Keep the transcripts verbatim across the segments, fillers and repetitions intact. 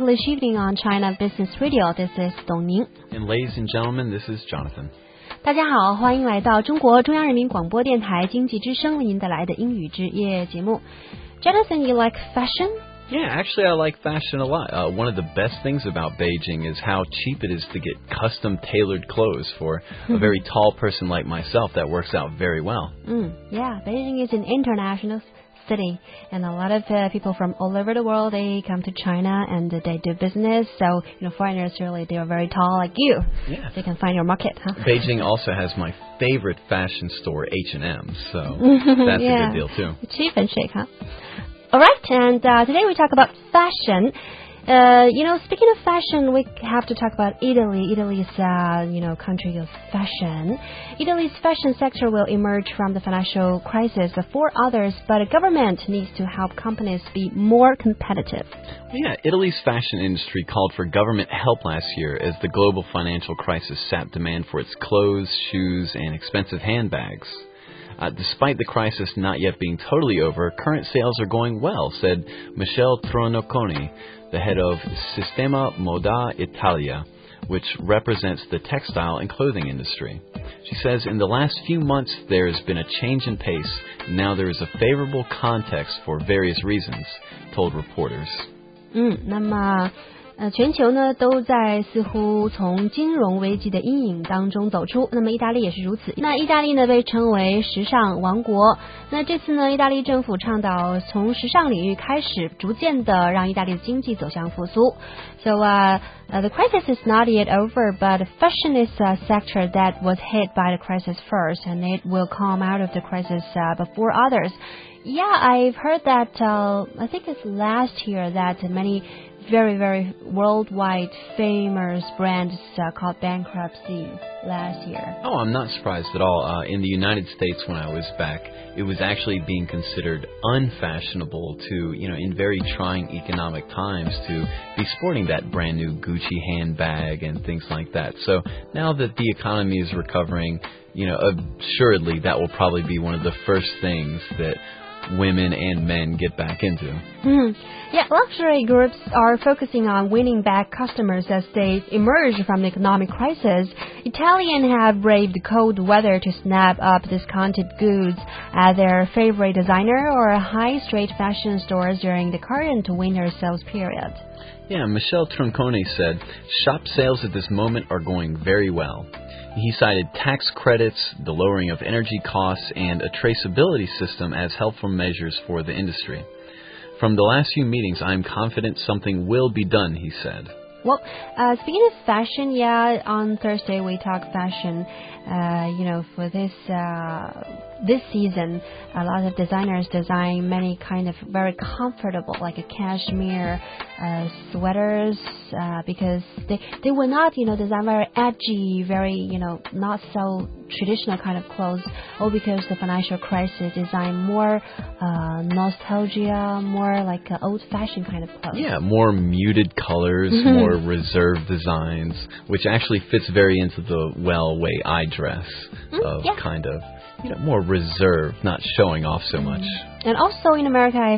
English Evening on China Business Radio. This is Dong Ning. And ladies and gentlemen, this is Jonathan. 大家好，欢迎来到中国中央人民广播电台经济之声为您带来的英语之夜节目。Jonathan, you like fashion? Yeah, actually I like fashion a lot. Uh, one of the best things about Beijing is how cheap it is to get custom-tailored clothes for a very tall person like myself. That works out very well. Mm, yeah, Beijing is an international city, and a lot of uh, people from all over the world, they come to China and uh, they do business. So, you know, foreigners really, they are very tall like you. Yeah. They can find your market, huh? Beijing also has my favorite fashion store, H and M, so that's yeah. a good deal too. Cheap and chic, huh? All right, and uh, today we talk about fashion. Uh, you know, speaking of fashion, we have to talk about Italy. Italy's, uh, you know, country of fashion. Italy's fashion sector will emerge from the financial crisis before others, but the government needs to help companies be more competitive. Yeah, Italy's fashion industry called for government help last year as the global financial crisis sapped demand for its clothes, shoes, and expensive handbags. Uh, despite the crisis not yet being totally over, current sales are going well, said Michele Tronoconi, the head of Sistema Moda Italia, which represents the textile and clothing industry. She says in the last few months there has been a change in pace. Now there is a favorable context for various reasons, told reporters. 嗯，那么呃，全球呢都在似乎从金融危机的阴影当中走出，那么意大利也是如此。那意大利呢被称为时尚王国，那这次呢意大利政府倡导从时尚领域开始，逐渐的让意大利的经济走向复苏。So uh, uh, the crisis is not yet over, but fashion is a sector that was hit by the crisis first, and it will come out of the crisis uh, before others. Yeah, I've heard that, uh, I think it's last year that many very, very worldwide famous brands uh, called bankruptcy last year. Oh, I'm not surprised at all. Uh, in the United States when I was back, it was actually being considered unfashionable to, you know, in very trying economic times to be sporting that brand new Gucci handbag and things like that. So now that the economy is recovering, you know, assuredly that will probably be one of the first things that women and men get back into. Mm-hmm. Yeah, luxury groups are focusing on winning back customers as they emerge from the economic crisis. Italians have braved cold weather to snap up discounted goods at their favorite designer or high-street fashion stores during the current winter sales period. Yeah, Michele Tronconi said, shop sales at this moment are going very well. He cited tax credits, the lowering of energy costs, and a traceability system as helpful measures for the industry. From the last few meetings, I'm confident something will be done, he said. Well, uh, speaking of fashion, yeah, on Thursday we talk fashion. Uh, you know, for this uh, this season, a lot of designers design many kind of very comfortable, like a cashmere uh, sweaters, uh, because they they will not, you know, design very edgy, very, you know, not so traditional kind of clothes. All because the financial crisis design more uh, nostalgia, more like uh, old-fashioned kind of clothes. Yeah, more muted colors, Mm-hmm. more reserved designs, which actually fits very into the well way I dress, Mm, of yeah. kind of, you know, more reserved, not showing off so much. And also in America, I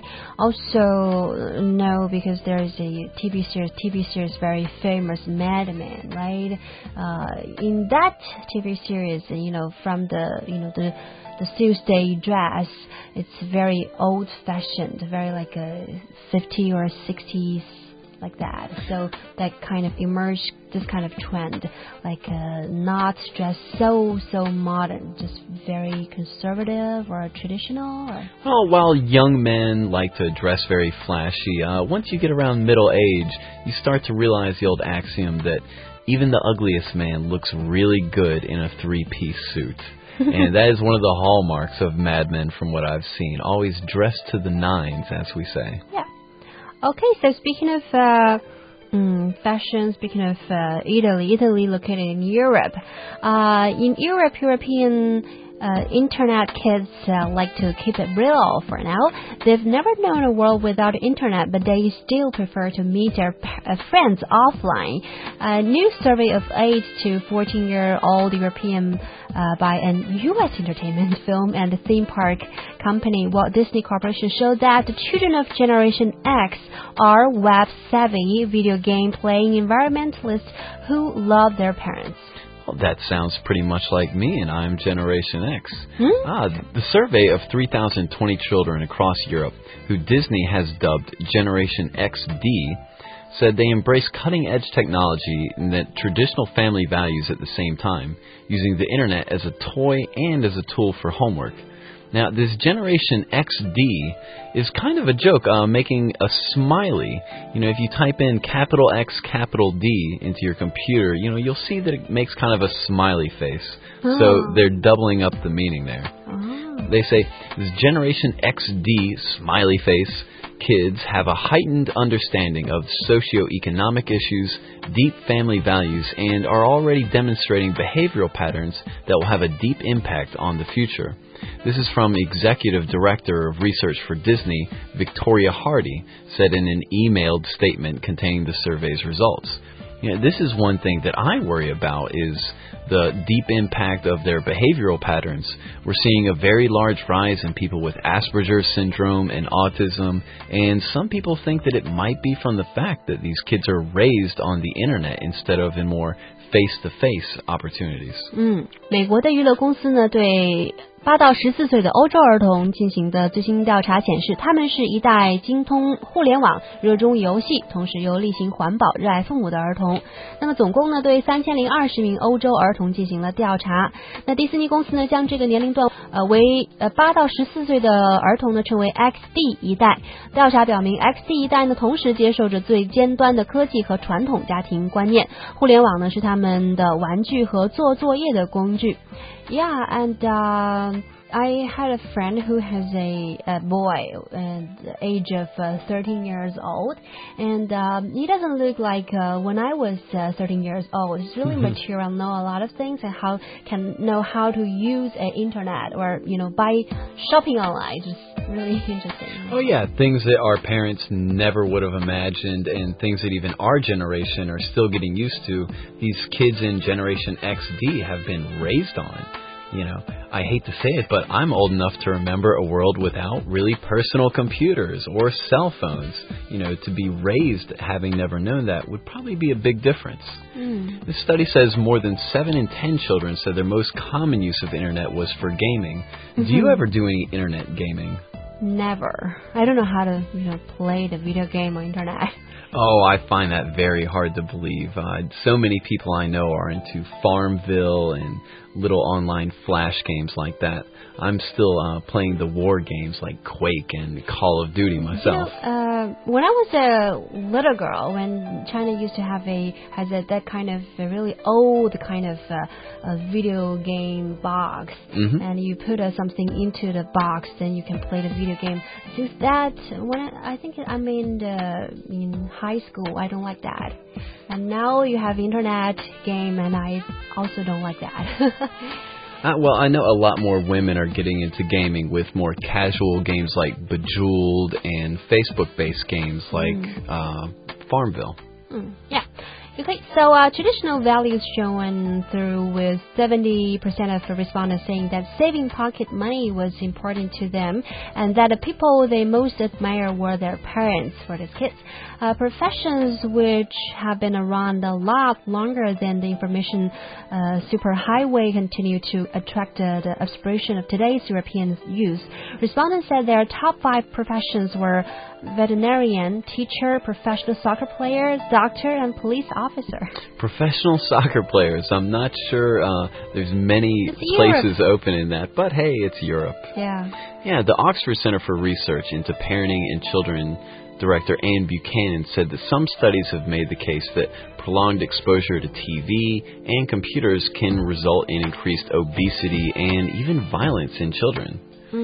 also know because there is a T V series, T V series very famous, Mad Men, right? Uh, in that T V series, you know, from the, you know, the the Tuesday dress, it's very old-fashioned, very like a fifties or sixties, like that. So that kind of emerged this kind of trend, like uh, not dressed so so modern, just very conservative or traditional. Or? Well, while young men like to dress very flashy, uh, once you get around middle age, you start to realize the old axiom that even the ugliest man looks really good in a three-piece suit. And that is one of the hallmarks of Mad Men from what I've seen. Always dressed to the nines, as we say. Yeah. Okay, so speaking of uh, um, fashion, speaking of uh, Italy, Italy located in Europe. Uh, in Europe, European uh, internet kids uh, like to keep it real for now. They've never known a world without internet, but they still prefer to meet their uh, friends offline. A new survey of eight to fourteen-year-old European uh, by an U S entertainment, film and theme park company, Walt Disney Corporation, showed that the children of Generation X are web-savvy, video game-playing environmentalists who love their parents. Well, that sounds pretty much like me, and I'm Generation X. Hmm? Ah, the survey of three thousand twenty children across Europe, who Disney has dubbed Generation X D, said they embrace cutting-edge technology and that traditional family values at the same time, using the internet as a toy and as a tool for homework. Now, this Generation X D is kind of a joke, uh, making a smiley. You know, if you type in capital X, capital D into your computer, you know, you'll see that it makes kind of a smiley face. Oh. So they're doubling up the meaning there. Oh. They say this Generation X D smiley face kids have a heightened understanding of socioeconomic issues, deep family values, and are already demonstrating behavioral patterns that will have a deep impact on the future. This is from Executive Director of Research for Disney, Victoria Hardy, said in an emailed statement containing the survey's results. You know, this is one thing that I worry about is the deep impact of their behavioral patterns. We're seeing a very large rise in people with Asperger's syndrome and autism, and some people think that it might be from the fact that these kids are raised on the internet instead of in more face-to-face opportunities. 嗯，美国的娱乐公司呢，对八到十四岁的欧洲儿童进行的最新调查显示，他们是一代精通互联网、热衷游戏，同时又力行环保、热爱父母的儿童。那么总共呢，对三千零二十名欧洲儿童进行了调查。那迪士尼公司呢，将这个年龄段呃为呃八到十四岁的儿童呢称为 X D 一代。调查表明 ，X D 一代呢同时接受着最尖端的科技和传统家庭观念，互联网呢是他们的玩具和做作业的工具。Yeah, and uh, I had a friend who has a, a boy at the age of uh, thirteen years old, and um, he doesn't look like uh, when I was uh, thirteen years old. He's really mature and know a lot of things and how can know how to use an internet or you know buy shopping online. Just really interesting. Oh yeah, things that our parents never would have imagined, and things that even our generation are still getting used to. These kids in Generation X D have been raised on. You know, I hate to say it, but I'm old enough to remember a world without really personal computers or cell phones. You know, to be raised having never known that would probably be a big difference. Mm. This study says more than seven in ten children said their most common use of the internet was for gaming. Mm-hmm. Do you ever do any internet gaming? Never. I don't know how to you know play the video game on internet. Oh, I find that very hard to believe. Uh, so many people I know are into Farmville and little online flash games like that. I'm still uh, playing the war games like Quake and Call of Duty myself. You know, uh, when I was a little girl, when China used to have a has a, that kind of a really old kind of uh, a video game box, mm-hmm. and you put uh, something into the box, then you can play the video game. Since that, when I, I think I'm in the, in high school, I don't like that. And now you have internet game, and I also don't like that. Uh, well, I know a lot more women are getting into gaming with more casual games like Bejeweled and Facebook-based games like mm. uh, Farmville. Mm, yeah. Okay, so uh, traditional values shown through with seventy percent of the respondents saying that saving pocket money was important to them and that the people they most admire were their parents for these kids. Uh, professions which have been around a lot longer than the information uh, superhighway continue to attract uh, the aspiration of today's European youth. Respondents said their top five professions were veterinarian, teacher, professional soccer player, doctor, and police officer. Professional soccer players. I'm not sure uh, there's many it's places Europe. open in that, but hey, it's Europe. Yeah. Yeah, the Oxford Center for Research into Parenting and Children Director Anne Buchanan said that some studies have made the case that prolonged exposure to T V and computers can result in increased obesity and even violence in children.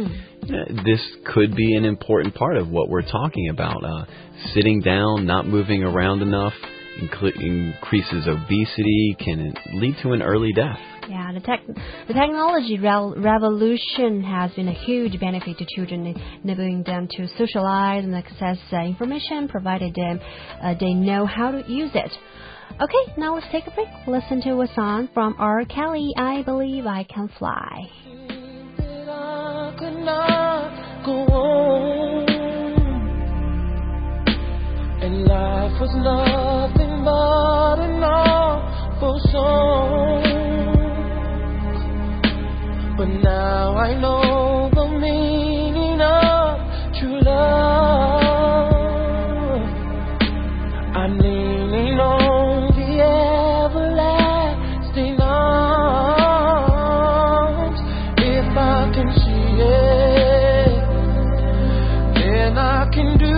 Mm. This could be an important part of what we're talking about. Uh, sitting down, not moving around enough, incl- increases obesity, can lead to an early death. Yeah, the, tech, the technology re- revolution has been a huge benefit to children, enabling them to socialize and access uh, information, provided them uh, they know how to use it. Okay, now let's take a break. Listen to a song from R. Kelly, I Believe I Can Fly. I could not go on, and life was nothing but an awful song. But now I know the meaning of true love. I'm leaning on the everlasting arms. If I can see it, then I can do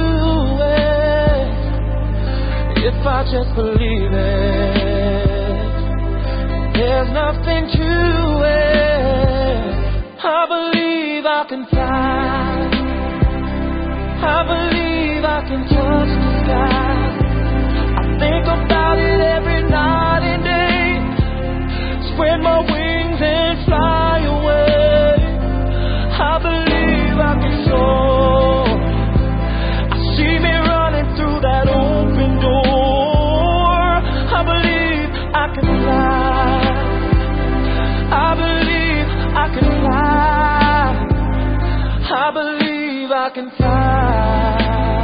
it. If I just believe it, there's nothing to it. I believe I can fly. I believe I can touch the sky. I think about it every night and day. Spread my wings and fly away. I believe I can soar. I see me running through that open door. I believe I can fly. I believe I can fly. I believe I can fly.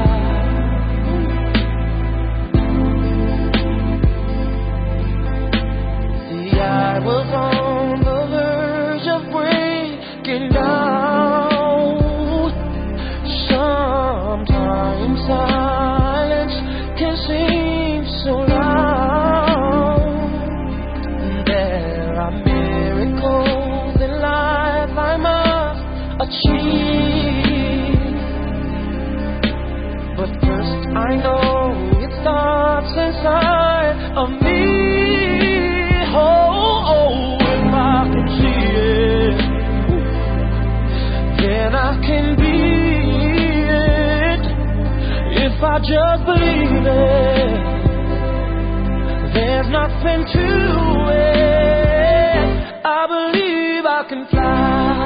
See, I was on the verge of breaking down. Sometimes silence can seem so loud. There are miracles in life I must achieve. But first I know it starts inside of me. Oh, oh, if I can see it, then I can be it. If I just believe it, there's nothing to it. I believe I can fly.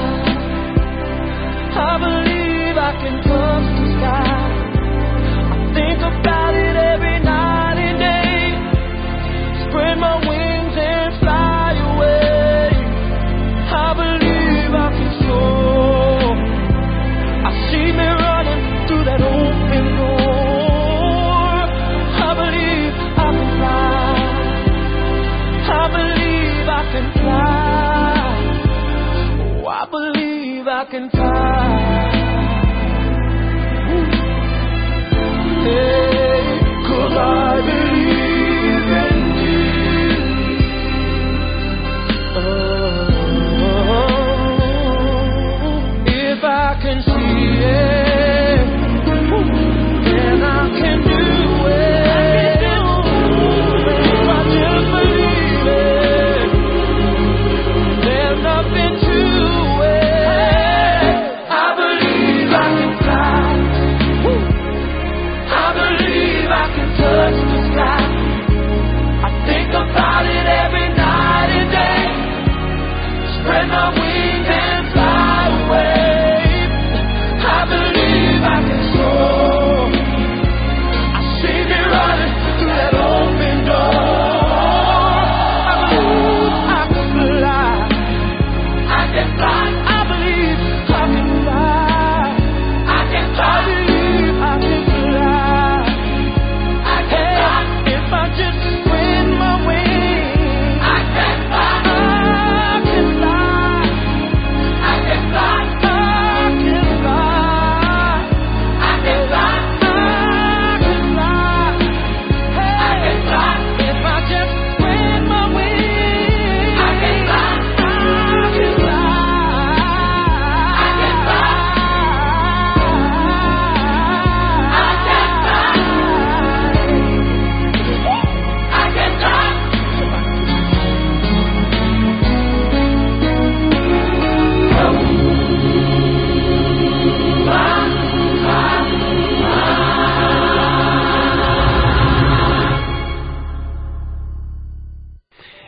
I believe I can touch the sky. I think about it every night and day. Spread my wings and fly away. I believe I can soar. I see me running through that open door. I believe I can fly. I believe I can fly. Oh, I believe I can fly. Hey, 'cause I believe in you. Oh, if I can see it, then I can do it. If I just believe it, there's nothing to it. I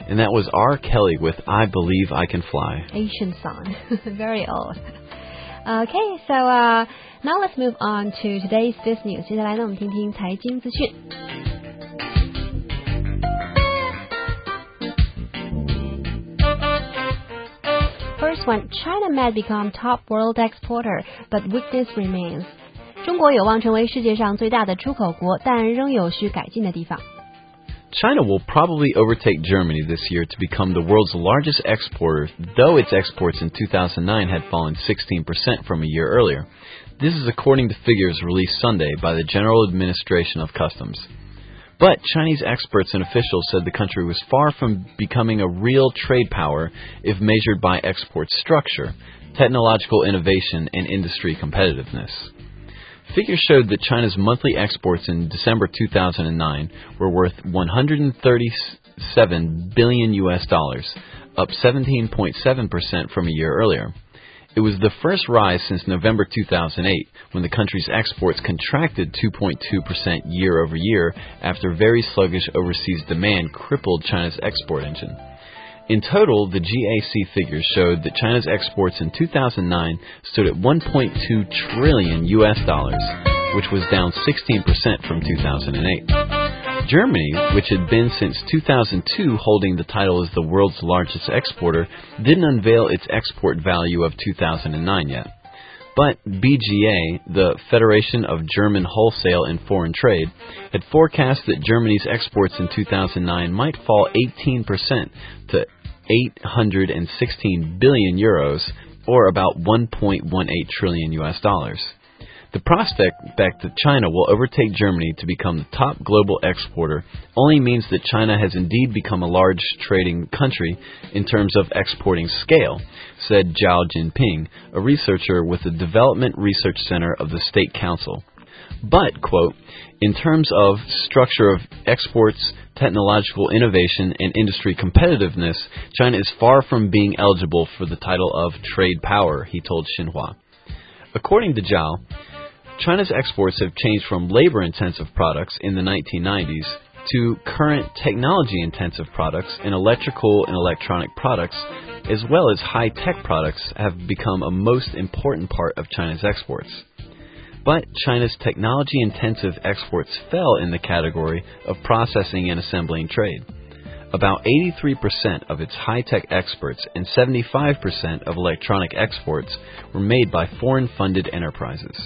and that was R. Kelly with I Believe I Can Fly. Asian song. Very old. Okay, so uh, now let's move on to today's business news. 接下来呢，我们听听财经资讯。First one, China might become top world exporter, but weakness remains. 中国有望成为世界上最大的出口国，但仍有需改进的地方。 China will probably overtake Germany this year to become the world's largest exporter, though its exports in two thousand nine had fallen sixteen percent from a year earlier. This is according to figures released Sunday by the General Administration of Customs. But Chinese experts and officials said the country was far from becoming a real trade power if measured by export structure, technological innovation, and industry competitiveness. Figures showed that China's monthly exports in December two thousand nine were worth one hundred thirty-seven billion U S dollars, up seventeen point seven percent from a year earlier. It was the first rise since November two thousand eight, when the country's exports contracted two point two percent year over year after very sluggish overseas demand crippled China's export engine. In total, the G A C figures showed that China's exports in two thousand nine stood at one point two trillion U S dollars, which was down sixteen percent from two thousand eight. Germany, which had been since two thousand two holding the title as the world's largest exporter, didn't unveil its export value of two thousand nine yet. But B G A, the Federation of German Wholesale and Foreign Trade, had forecast that Germany's exports in two thousand nine might fall eighteen percent to eight hundred sixteen billion euros, or about one point one eight trillion U S dollars. The prospect that China will overtake Germany to become the top global exporter only means that China has indeed become a large trading country in terms of exporting scale, said Zhao Jinping, a researcher with the Development Research Center of the State Council. But, quote, in terms of structure of exports, technological innovation, and industry competitiveness, China is far from being eligible for the title of trade power, he told Xinhua. According to Zhao, China's exports have changed from labor-intensive products in the nineteen nineties to current technology-intensive products, and electrical and electronic products, as well as high-tech products, have become a most important part of China's exports. But China's technology-intensive exports fell in the category of processing and assembling trade. About eighty-three percent of its high-tech exports and seventy-five percent of electronic exports were made by foreign-funded enterprises.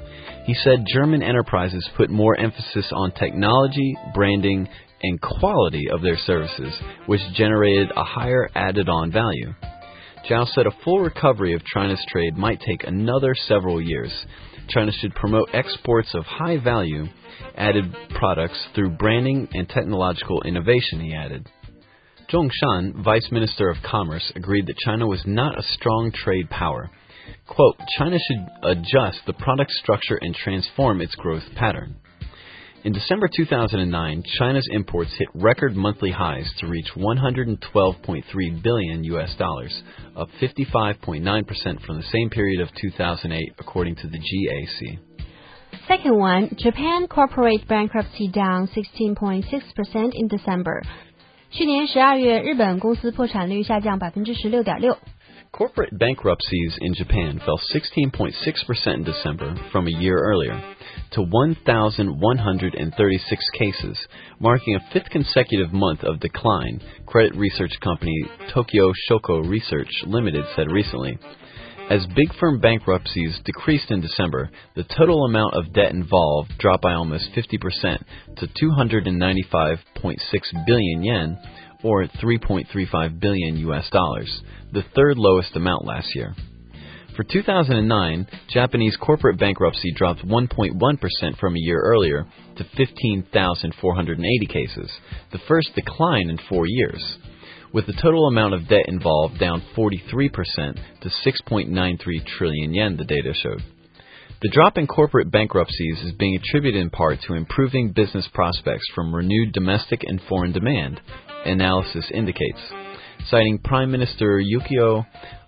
He said German enterprises put more emphasis on technology, branding, and quality of their services, which generated a higher added-on value. Zhao said a full recovery of China's trade might take another several years. China should promote exports of high-value added products through branding and technological innovation, he added. Zhong Shan, Vice Minister of Commerce, agreed that China was not a strong trade power. Quote, China should adjust the product structure and transform its growth pattern. In December two thousand nine, China's imports hit record monthly highs to reach one hundred twelve point three billion U S dollars, up fifty-five point nine percent from the same period of two thousand eight, according to the G A C. Second one, Japan corporate bankruptcy down sixteen point six percent in December. 去年十二月，日本公司破产率下降百分之十六点六。 Corporate bankruptcies in Japan fell sixteen point six percent in December from a year earlier to one thousand one hundred thirty-six cases, marking a fifth consecutive month of decline, credit research company Tokyo Shoko Research Limited said recently. As big firm bankruptcies decreased in December, the total amount of debt involved dropped by almost fifty percent to two hundred ninety-five point six billion yen, or three point three five billion U S dollars, the third lowest amount last year. For two thousand nine, Japanese corporate bankruptcy dropped one point one percent from a year earlier to fifteen thousand four hundred eighty cases, the first decline in four years, with the total amount of debt involved down forty-three percent to six point nine three trillion yen, the data showed. The drop in corporate bankruptcies is being attributed in part to improving business prospects from renewed domestic and foreign demand, analysis indicates. Citing Prime Minister Yukio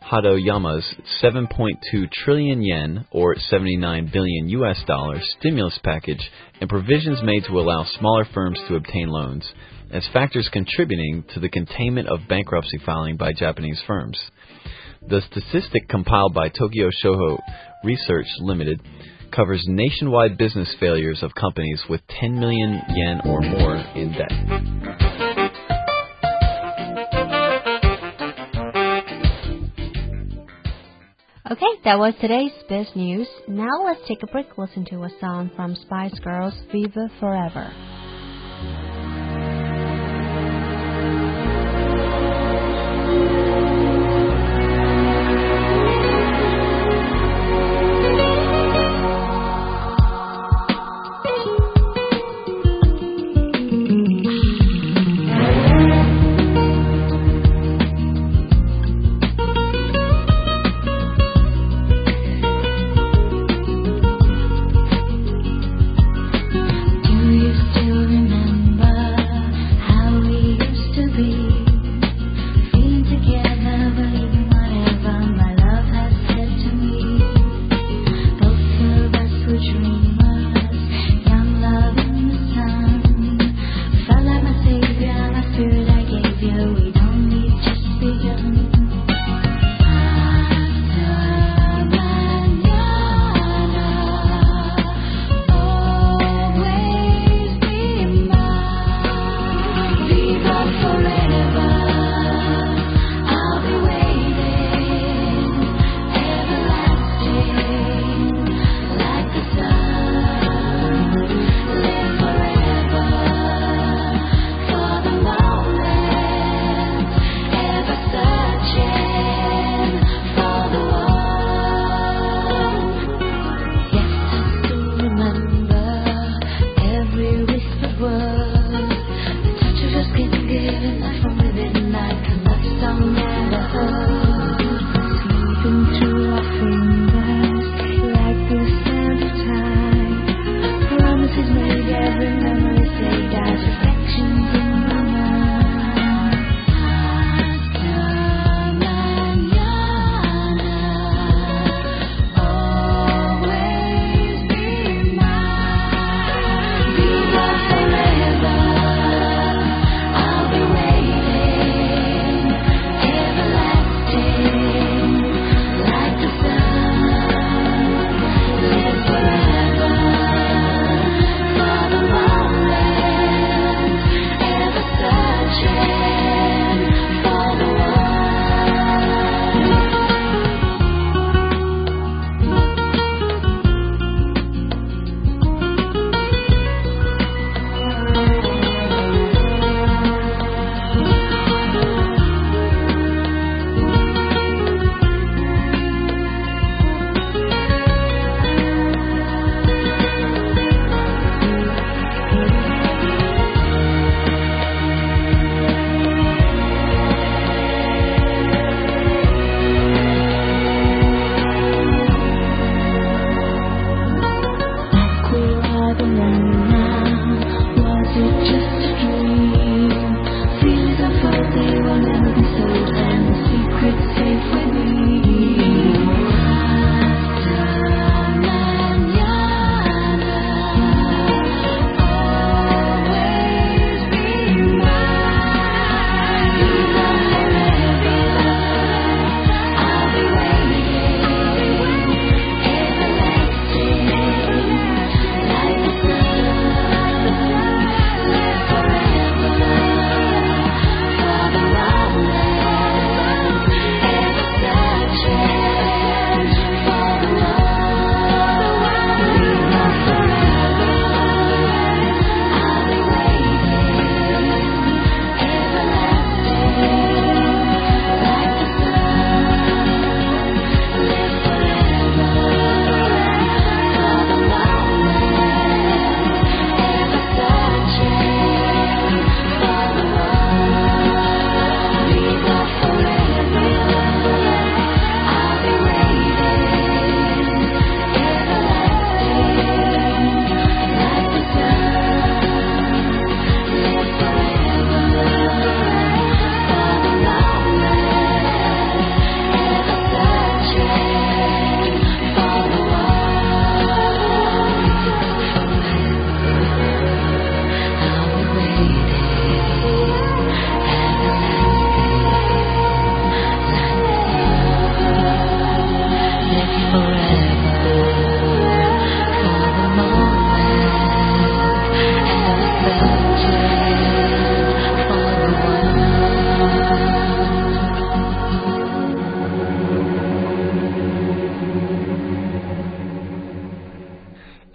Hadoyama's seven point two trillion yen, or seventy-nine billion U S dollars, stimulus package and provisions made to allow smaller firms to obtain loans, as factors contributing to the containment of bankruptcy filing by Japanese firms. The statistic compiled by Tokyo Shoho Research Limited covers nationwide business failures of companies with ten million yen or more in debt. Okay, that was today's Biz News. Now let's take a break, listen to a song from Spice Girls, Viva Forever. Do you still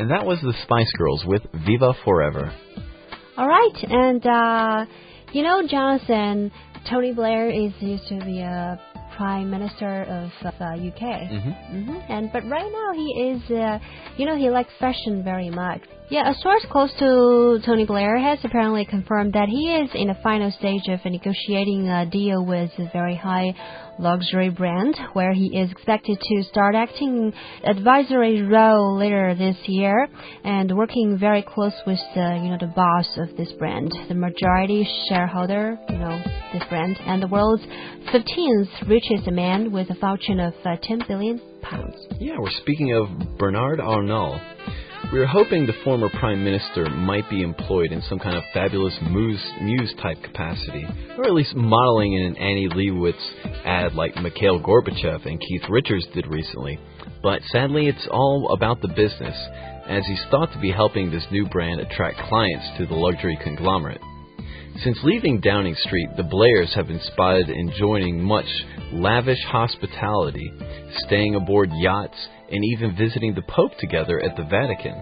And that was the Spice Girls with Viva Forever. All right, and uh, you know, Jonathan, Tony Blair is used to be a Prime Minister of uh, U K, Mm-hmm. Mm-hmm. and but right now he is, uh, you know, he likes fashion very much. Yeah, a source close to Tony Blair has apparently confirmed that he is in the final stage of negotiating a deal with a very high luxury brand, where he is expected to start acting advisory role later this year, and working very close with the, you know, the boss of this brand, the majority shareholder, you know, this brand, and the world's fifteenth richest man with a fortune of uh, ten billion pounds. Yeah, we're speaking of Bernard Arnault. We were hoping the former Prime Minister might be employed in some kind of fabulous muse, muse-type capacity, or at least modeling in an Annie Leibovitz ad like Mikhail Gorbachev and Keith Richards did recently. But sadly, it's all about the business, as he's thought to be helping this new brand attract clients to the luxury conglomerate. Since leaving Downing Street, the Blairs have been spotted enjoying much lavish hospitality, staying aboard yachts, and even visiting the Pope together at the Vatican.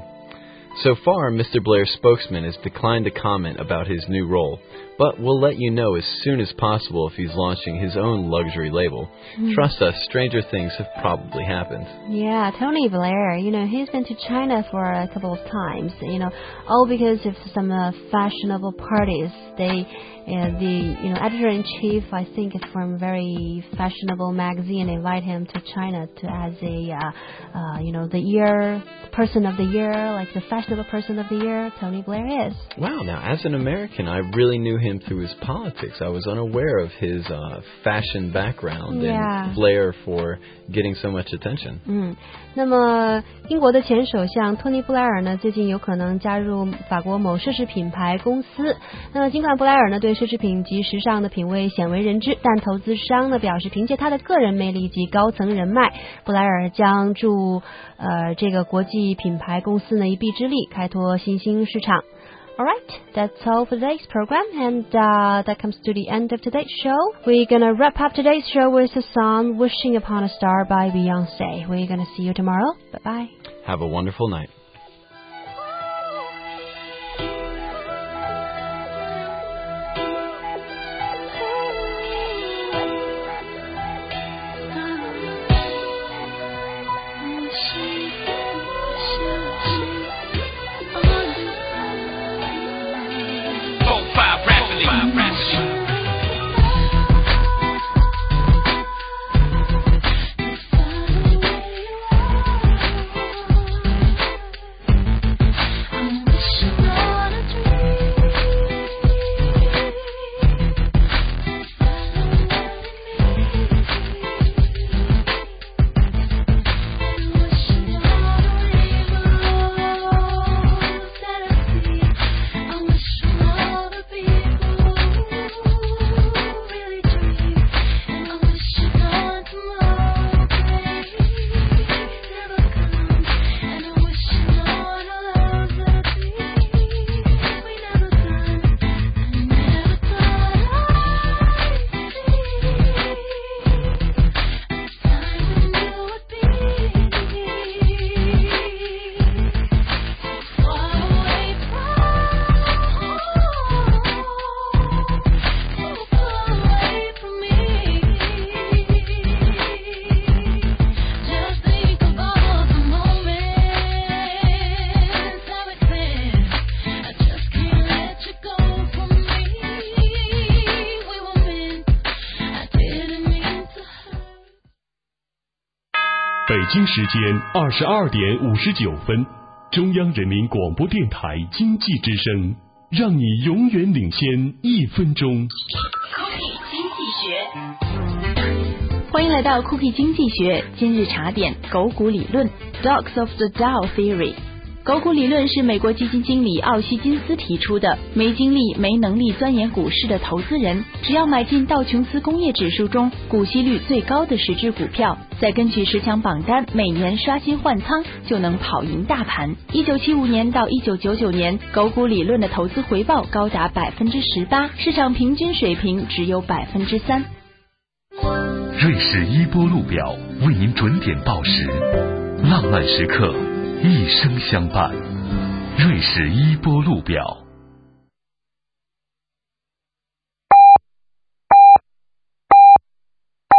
So far, Mister Blair's spokesman has declined to comment about his new role, but we'll let you know as soon as possible if he's launching his own luxury label. Mm. Trust us, stranger things have probably happened. Yeah, Tony Blair, you know, he's been to China for a couple of times, you know, all because of some uh, fashionable parties. They, uh, the, you know, editor-in-chief, I think, is from a very fashionable magazine, invite him to China to as a, uh, uh, you know, the year, person of the year, like the fashionable person of the year, Tony Blair is. Wow, now, as an American, I really knew him through his politics. I was unaware of his uh, fashion background yeah. and flair for getting so much attention. 嗯，那么英国的前首相托尼·布莱尔呢，最近有可能加入法国某奢侈品牌公司。那么尽管布莱尔呢对奢侈品及时尚的品味鲜为人知，但投资商呢表示，凭借他的个人魅力及高层人脉，布莱尔将助呃这个国际品牌公司呢一臂之力，开拓新兴市场。Alright, that's all for today's program, and uh, that comes to the end of today's show. We're gonna wrap up today's show with the song Wishing Upon a Star by Beyonce. We're gonna see you tomorrow. Bye-bye. Have a wonderful night. 北京时间二十二点五十九分，中央人民广播电台经济之声，让你永远领先一分钟。 Cookie 经济学，欢迎来到 Cookie 经济学今日茶点狗股理论 Dogs of the Dow Theory。狗股理论是美国基金经理奥希金斯提出的，没精力没能力钻研股市的投资人，只要买进道琼斯工业指数中股息率最高的十只股票，再根据十强榜单每年刷新换仓，就能跑赢大盘。一九七五年到一九九九年，狗股理论的投资回报高达百分之十八，市场平均水平只有百分之三。 瑞士伊波路表为您准点报时，浪漫时刻一生相伴。瑞士伊波路表。